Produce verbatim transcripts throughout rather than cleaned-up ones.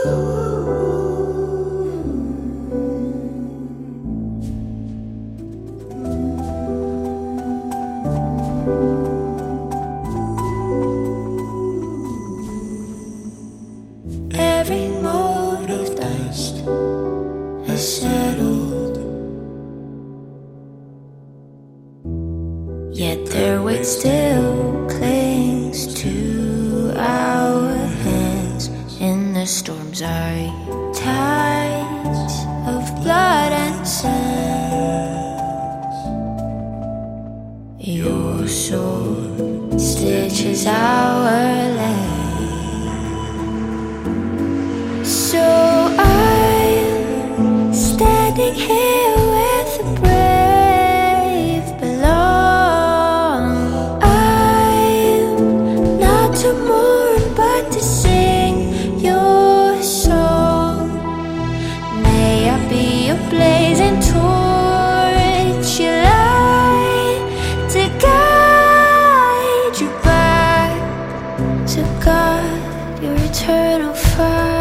Every mote of dust has settled, yet their weight still clings to our hands. In the storm's eye, tides of blood and sand. Your sword stitches our land. So I'm standing here where the brave belong. I'm not to mourn but to sing your song. May I be a blazing torch, your light to guide you back to God, your eternal fire.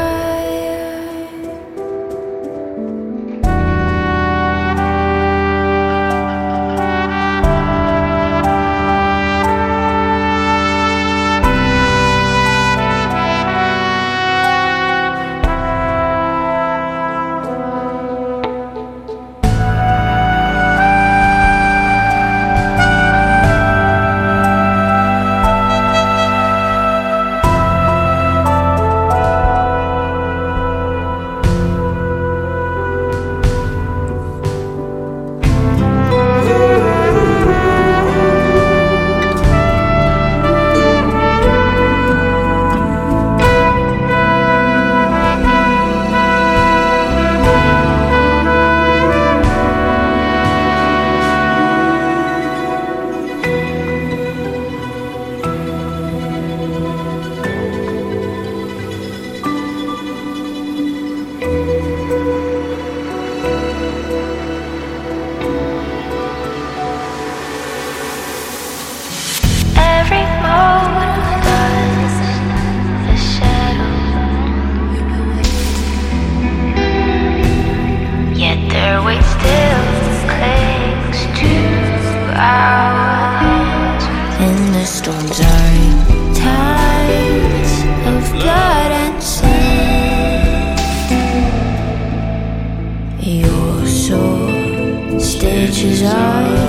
Storms are tides of blood and sand. Your sword stitches are